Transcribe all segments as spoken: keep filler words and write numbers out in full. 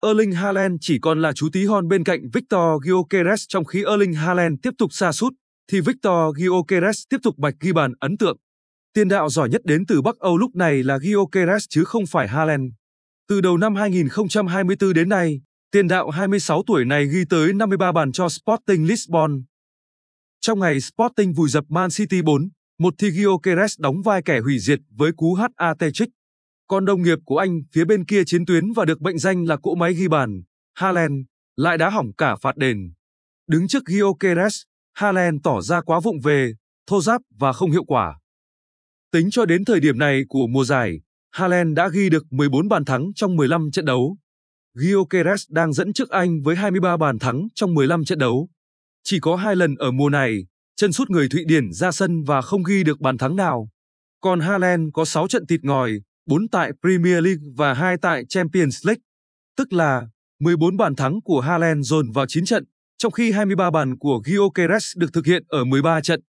Erling Haaland chỉ còn là chú tí hon bên cạnh Victor Gyökeres. Trong khi Erling Haaland tiếp tục sa sút, thì Victor Gyökeres tiếp tục bạch ghi bàn ấn tượng. Tiền đạo giỏi nhất đến từ Bắc Âu lúc này là Gyökeres chứ không phải Haaland. Từ đầu năm hai nghìn không trăm hai mươi tư đến nay, tiền đạo hai mươi sáu tuổi này ghi tới năm mươi ba bàn cho Sporting Lisbon. Trong ngày Sporting vùi dập Man City bốn một thì Gyökeres đóng vai kẻ hủy diệt với cú hat-trick. Còn đồng nghiệp của anh phía bên kia chiến tuyến và được mệnh danh là cỗ máy ghi bàn, Haaland, lại đá hỏng cả phạt đền. Đứng trước Gyökeres, Haaland tỏ ra quá vụng về, thô ráp và không hiệu quả. Tính cho đến thời điểm này của mùa giải, Haaland đã ghi được mười bốn bàn thắng trong mười lăm trận đấu. Gyökeres đang dẫn trước anh với hai mươi ba bàn thắng trong mười lăm trận đấu. Chỉ có hai lần ở mùa này, chân sút người Thụy Điển ra sân và không ghi được bàn thắng nào. Còn Haaland có sáu trận thịt ngòi, bốn tại Premier League và hai tại Champions League. Tức là mười bốn bàn thắng của Haaland dồn vào chín trận, trong khi hai mươi ba bàn của Gyökeres được thực hiện ở mười ba trận.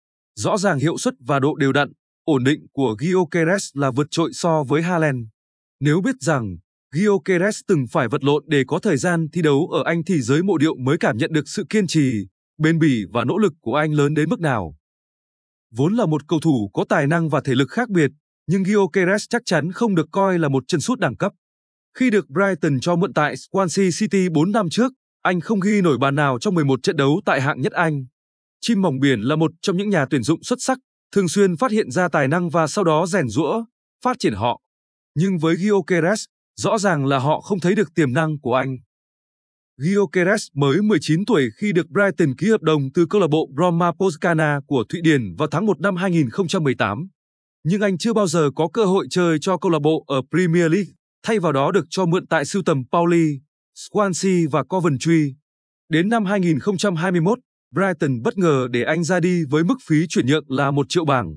Rõ ràng hiệu suất và độ đều đặn, ổn định của Gyökeres là vượt trội so với Haaland. Nếu biết rằng Gyökeres từng phải vật lộn để có thời gian thi đấu ở Anh thì giới mộ điệu mới cảm nhận được sự kiên trì, bền bỉ và nỗ lực của anh lớn đến mức nào. Vốn là một cầu thủ có tài năng và thể lực khác biệt, nhưng Gyökeres chắc chắn không được coi là một chân sút đẳng cấp. Khi được Brighton cho mượn tại Swansea City bốn năm trước, anh không ghi nổi bàn nào trong mười một trận đấu tại hạng nhất Anh. Chim Mỏng Biển là một trong những nhà tuyển dụng xuất sắc, thường xuyên phát hiện ra tài năng và sau đó rèn giũa, phát triển họ. Nhưng với Gyökeres, rõ ràng là họ không thấy được tiềm năng của anh. Gyökeres mới mười chín tuổi khi được Brighton ký hợp đồng từ câu lạc bộ Broma Poskana của Thụy Điển vào tháng một năm hai nghìn không trăm mười tám. Nhưng anh chưa bao giờ có cơ hội chơi cho câu lạc bộ ở Premier League, thay vào đó được cho mượn tại sưu tầm Pauli, Swansea và Coventry. Đến năm hai nghìn không trăm hai mươi mốt, Brighton bất ngờ để anh ra đi với mức phí chuyển nhượng là một triệu bảng.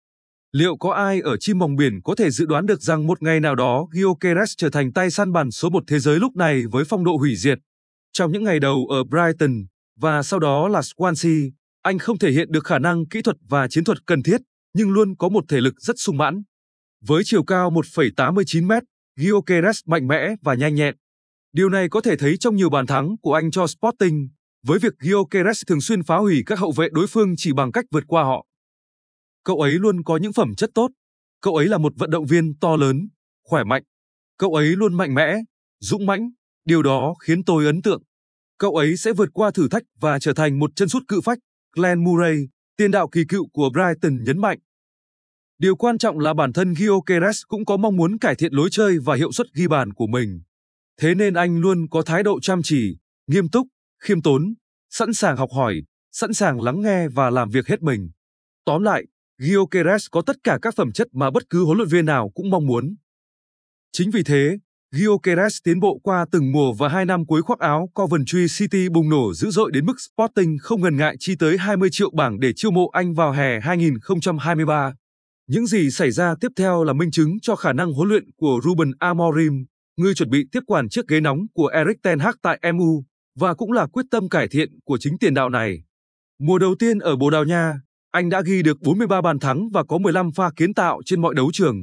Liệu có ai ở Chim Mỏng Biển có thể dự đoán được rằng một ngày nào đó Gyökeres trở thành tay săn bàn số một thế giới lúc này với phong độ hủy diệt? Trong những ngày đầu ở Brighton và sau đó là Swansea, anh không thể hiện được khả năng kỹ thuật và chiến thuật cần thiết, nhưng luôn có một thể lực rất sung mãn. Với chiều cao một phẩy tám mươi chín mét, Gyökeres mạnh mẽ và nhanh nhẹn. Điều này có thể thấy trong nhiều bàn thắng của anh cho Sporting, với việc Gyökeres thường xuyên phá hủy các hậu vệ đối phương chỉ bằng cách vượt qua họ. Cậu ấy luôn có những phẩm chất tốt. Cậu ấy là một vận động viên to lớn, khỏe mạnh. Cậu ấy luôn mạnh mẽ, dũng mãnh, điều đó khiến tôi ấn tượng. Cậu ấy sẽ vượt qua thử thách và trở thành một chân sút cự phách, Glenn Murray, tiền đạo kỳ cựu của Brighton nhấn mạnh. Điều quan trọng là bản thân Gyökeres cũng có mong muốn cải thiện lối chơi và hiệu suất ghi bàn của mình. Thế nên anh luôn có thái độ chăm chỉ, nghiêm túc, khiêm tốn, sẵn sàng học hỏi, sẵn sàng lắng nghe và làm việc hết mình. Tóm lại, Gyökeres có tất cả các phẩm chất mà bất cứ huấn luyện viên nào cũng mong muốn. Chính vì thế, Gyökeres tiến bộ qua từng mùa và hai năm cuối khoác áo Coventry City bùng nổ dữ dội đến mức Sporting không ngần ngại chi tới hai mươi triệu bảng để chiêu mộ anh vào hè hai nghìn không trăm hai mươi ba. Những gì xảy ra tiếp theo là minh chứng cho khả năng huấn luyện của Ruben Amorim, người chuẩn bị tiếp quản chiếc ghế nóng của Erik ten Hag tại em u, và cũng là quyết tâm cải thiện của chính tiền đạo này. Mùa đầu tiên ở Bồ Đào Nha, anh đã ghi được bốn mươi ba bàn thắng và có mười lăm pha kiến tạo trên mọi đấu trường.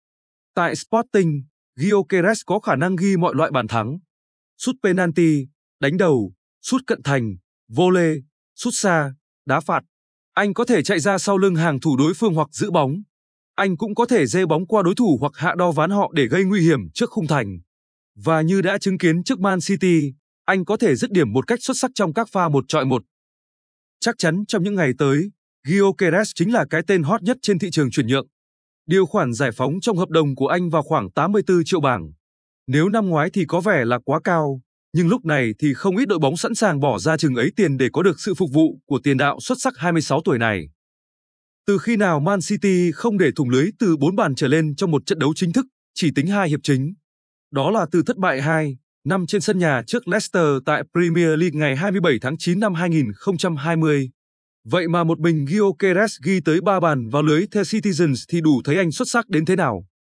Tại Sporting, Gyökeres có khả năng ghi mọi loại bàn thắng. Sút penalty, đánh đầu, sút cận thành, volley, sút xa, đá phạt. Anh có thể chạy ra sau lưng hàng thủ đối phương hoặc giữ bóng. Anh cũng có thể giê bóng qua đối thủ hoặc hạ đo ván họ để gây nguy hiểm trước khung thành. Và như đã chứng kiến trước Man City, anh có thể dứt điểm một cách xuất sắc trong các pha một chọi một. Chắc chắn trong những ngày tới, Gyökeres chính là cái tên hot nhất trên thị trường chuyển nhượng. Điều khoản giải phóng trong hợp đồng của anh vào khoảng tám mươi tư triệu bảng. Nếu năm ngoái thì có vẻ là quá cao, nhưng lúc này thì không ít đội bóng sẵn sàng bỏ ra chừng ấy tiền để có được sự phục vụ của tiền đạo xuất sắc hai mươi sáu tuổi này. Từ khi nào Man City không để thủng lưới từ bốn bàn trở lên trong một trận đấu chính thức, chỉ tính hai hiệp chính. Đó là từ thất bại hai năm trên sân nhà trước Leicester tại Premier League ngày hai mươi bảy tháng chín năm hai nghìn không trăm hai mươi. Vậy mà một mình Gyökeres ghi tới ba bàn vào lưới The Citizens thì đủ thấy anh xuất sắc đến thế nào.